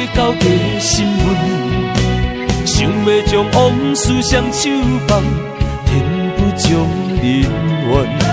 交加心温，想要将往事双手放，天不将人怨。